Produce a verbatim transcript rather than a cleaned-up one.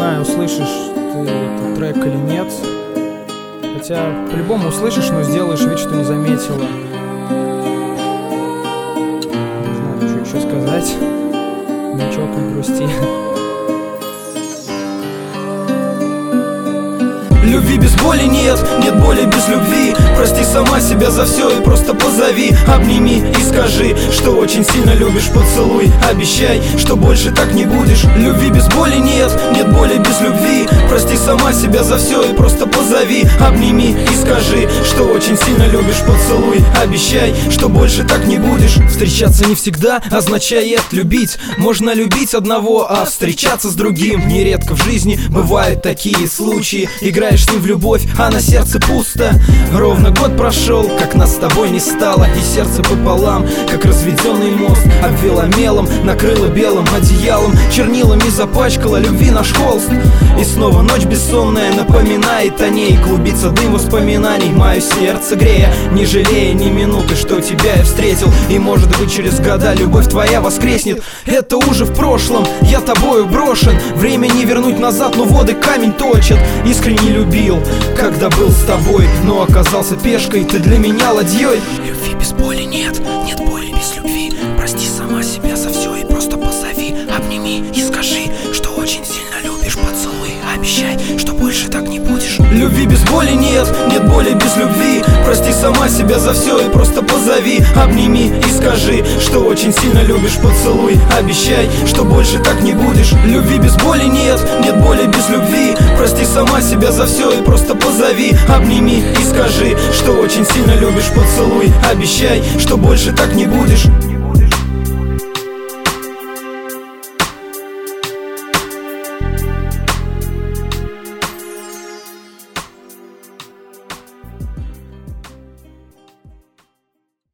знаю, услышишь ты этот трек или нет. Хотя по-любому услышишь, но сделаешь вид, что не заметила. Не знаю, что еще сказать. Ничего, не грусти. Любви без боли нет, нет боли без любви. Прости сама себя за все и просто позови. Обними и скажи, что очень сильно любишь. Поцелуй, обещай, что больше так не будешь. Любви без боли нет, нет боли без любви. Прости сама себя за все и просто позови. Обними и скажи, что очень сильно любишь. Поцелуй, обещай, что больше так не будешь. Встречаться не всегда означает любить. Можно любить одного, а встречаться с другим. Нередко в жизни бывают такие случаи. Играешь с ним в любовь, а на сердце пусто. Ровно год прошел, как нас с тобой не стало. И сердце пополам, как разведенный мост. Обвела мелом, накрыла белым одеялом. Чернилами запачкала любви наш холст. И снова ночь бессонная напоминает о ней. Клубится дым воспоминаний, мое сердце грея, не жалея ни минуты, что тебя я встретил. И может быть через года любовь твоя воскреснет. Это уже в прошлом, я тобою брошен. Время не вернуть назад, но воды камень точат. Искренне любил, когда был с тобой, но оказался пешкой, ты для меня ладьей. Любви без боли нет, нет боли без любви. Прости сама себя за все и просто позови. Обними и скажи, что очень сильно любишь. Поцелуй, обещай, что больше так не будешь. Любви без боли нет, нет боли без любви. Прости сама себя за все и просто позови. Обними и скажи, что очень сильно любишь. Поцелуй, обещай, что больше так не будешь. Любви без боли нет, нет боли без любви. Прости сама себя за все и просто позови. Обними и скажи, что очень сильно любишь. Поцелуй, обещай, что больше так не будешь.